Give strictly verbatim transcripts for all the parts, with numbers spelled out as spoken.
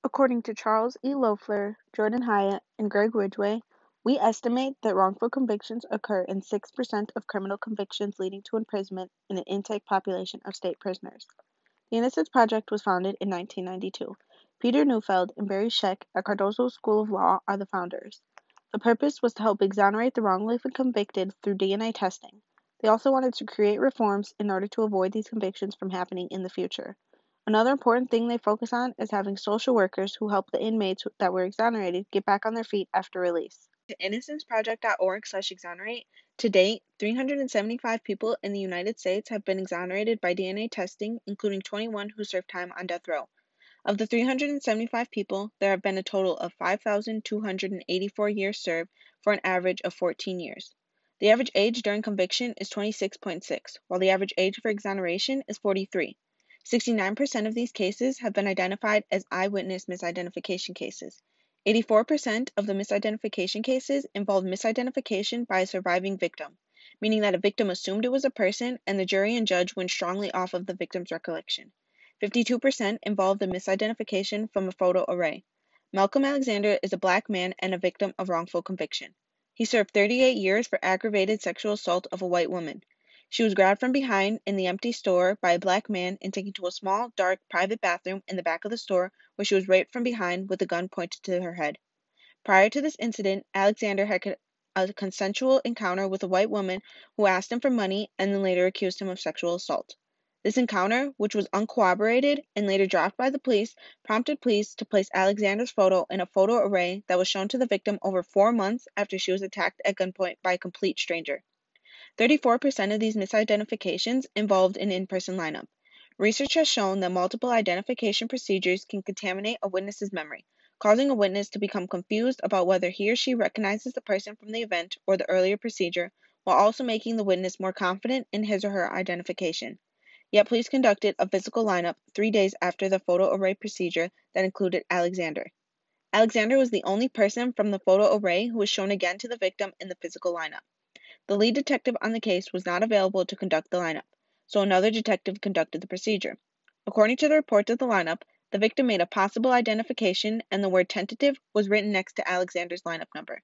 According to Charles E. Loeffler, Jordan Hyatt, and Greg Ridgway, we estimate that wrongful convictions occur in six percent of criminal convictions leading to imprisonment in an intake population of state prisoners. The Innocence Project was founded in nineteen ninety-two. Peter Neufeld and Barry Scheck at Cardozo School of Law are the founders. The purpose was to help exonerate the wrongly convicted through D N A testing. They also wanted to create reforms in order to avoid these convictions from happening in the future. Another important thing they focus on is having social workers who help the inmates that were exonerated get back on their feet after release. To innocence project dot org slash exonerate, to date, three hundred seventy-five people in the United States have been exonerated by D N A testing, including twenty-one who served time on death row. Of the three hundred seventy-five people, there have been a total of five thousand two hundred eighty-four years served for an average of fourteen years. The average age during conviction is twenty-six point six, while the average age for exoneration is forty-three. sixty-nine percent of these cases have been identified as eyewitness misidentification cases. eighty-four percent of the misidentification cases involved misidentification by a surviving victim, meaning that a victim assumed it was a person and the jury and judge went strongly off of the victim's recollection. fifty-two percent involved a misidentification from a photo array. Malcolm Alexander is a black man and a victim of wrongful conviction. He served thirty-eight years for aggravated sexual assault of a white woman. She was grabbed from behind in the empty store by a black man and taken to a small, dark, private bathroom in the back of the store where she was raped from behind with a gun pointed to her head. Prior to this incident, Alexander had a consensual encounter with a white woman who asked him for money and then later accused him of sexual assault. This encounter, which was uncorroborated and later dropped by the police, prompted police to place Alexander's photo in a photo array that was shown to the victim over four months after she was attacked at gunpoint by a complete stranger. thirty-four percent of these misidentifications involved an in-person lineup. Research has shown that multiple identification procedures can contaminate a witness's memory, causing a witness to become confused about whether he or she recognizes the person from the event or the earlier procedure, while also making the witness more confident in his or her identification. Yet police conducted a physical lineup three days after the photo array procedure that included Alexander. Alexander was the only person from the photo array who was shown again to the victim in the physical lineup. The lead detective on the case was not available to conduct the lineup, so another detective conducted the procedure. According to the reports of the lineup, the victim made a possible identification and the word tentative was written next to Alexander's lineup number.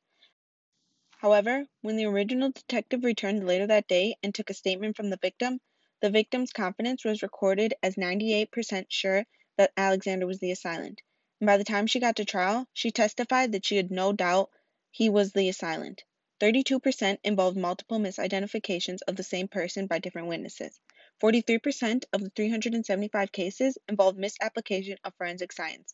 However, when the original detective returned later that day and took a statement from the victim, the victim's confidence was recorded as ninety-eight percent sure that Alexander was the assailant, and by the time she got to trial, she testified that she had no doubt he was the assailant. thirty-two percent involved multiple misidentifications of the same person by different witnesses. forty-three percent of the three hundred seventy-five cases involved misapplication of forensic science.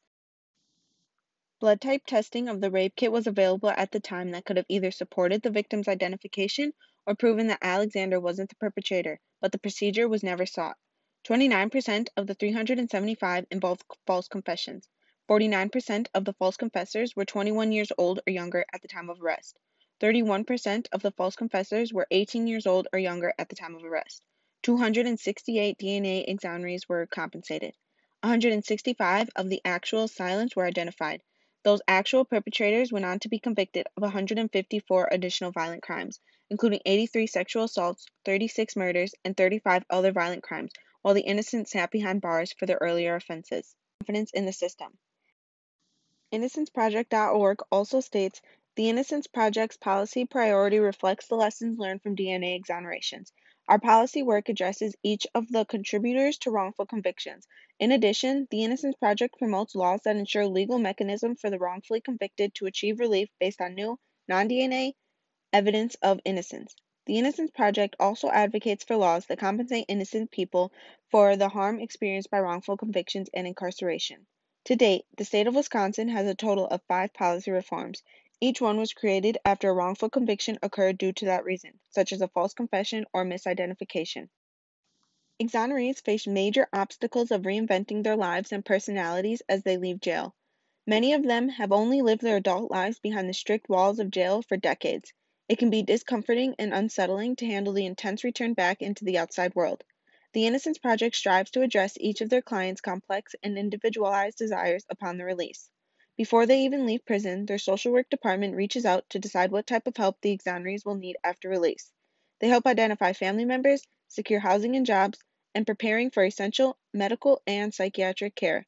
Blood type testing of the rape kit was available at the time that could have either supported the victim's identification or proven that Alexander wasn't the perpetrator, but the procedure was never sought. twenty-nine percent of the three hundred seventy-five involved false confessions. forty-nine percent of the false confessors were twenty-one years old or younger at the time of arrest. thirty-one percent of the false confessors were eighteen years old or younger at the time of arrest. two hundred sixty-eight D N A exonerees were compensated. one hundred sixty-five of the actual assailants were identified. Those actual perpetrators went on to be convicted of one hundred fifty-four additional violent crimes, including eighty-three sexual assaults, thirty-six murders, and thirty-five other violent crimes, while the innocent sat behind bars for their earlier offenses. Confidence in the system. innocence project dot org also states, the Innocence Project's policy priority reflects the lessons learned from D N A exonerations. Our policy work addresses each of the contributors to wrongful convictions. In addition, the Innocence Project promotes laws that ensure legal mechanism for the wrongfully convicted to achieve relief based on new, non-D N A evidence of innocence. The Innocence Project also advocates for laws that compensate innocent people for the harm experienced by wrongful convictions and incarceration. To date, the state of Wisconsin has a total of five policy reforms. Each one was created after a wrongful conviction occurred due to that reason, such as a false confession or misidentification. Exonerees face major obstacles of reinventing their lives and personalities as they leave jail. Many of them have only lived their adult lives behind the strict walls of jail for decades. It can be discomforting and unsettling to handle the intense return back into the outside world. The Innocence Project strives to address each of their clients' complex and individualized desires upon their release. Before they even leave prison, their social work department reaches out to decide what type of help the exonerees will need after release. They help identify family members, secure housing and jobs, and preparing for essential medical and psychiatric care.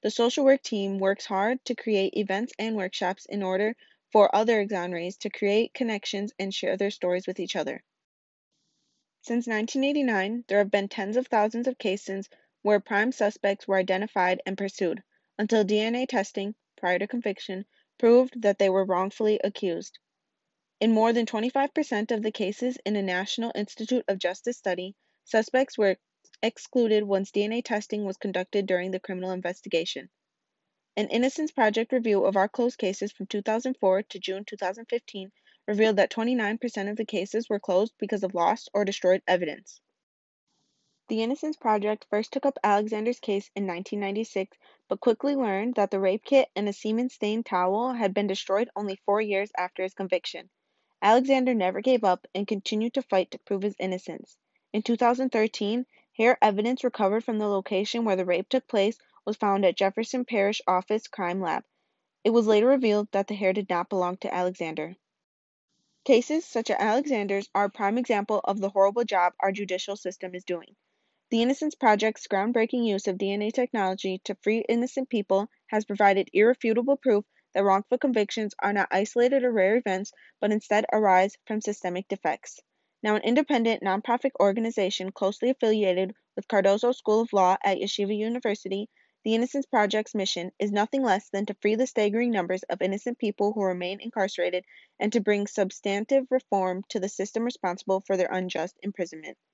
The social work team works hard to create events and workshops in order for other exonerates to create connections and share their stories with each other. Since nineteen eighty-nine, there have been tens of thousands of cases where prime suspects were identified and pursued, until D N A testing, prior to conviction, proved that they were wrongfully accused. In more than twenty-five percent of the cases in a National Institute of Justice study, suspects were excluded once D N A testing was conducted during the criminal investigation. An Innocence Project review of our closed cases from two thousand four to June two thousand fifteen revealed that twenty-nine percent of the cases were closed because of lost or destroyed evidence. The Innocence Project first took up Alexander's case in nineteen ninety-six, but quickly learned that the rape kit and a semen-stained towel had been destroyed only four years after his conviction. Alexander never gave up and continued to fight to prove his innocence. In two thousand thirteen, hair evidence recovered from the location where the rape took place was found at Jefferson Parish Office Crime Lab. It was later revealed that the hair did not belong to Alexander. Cases such as Alexander's are a prime example of the horrible job our judicial system is doing. The Innocence Project's groundbreaking use of D N A technology to free innocent people has provided irrefutable proof that wrongful convictions are not isolated or rare events, but instead arise from systemic defects. Now, an independent, nonprofit organization closely affiliated with Cardozo School of Law at Yeshiva University, the Innocence Project's mission is nothing less than to free the staggering numbers of innocent people who remain incarcerated and to bring substantive reform to the system responsible for their unjust imprisonment.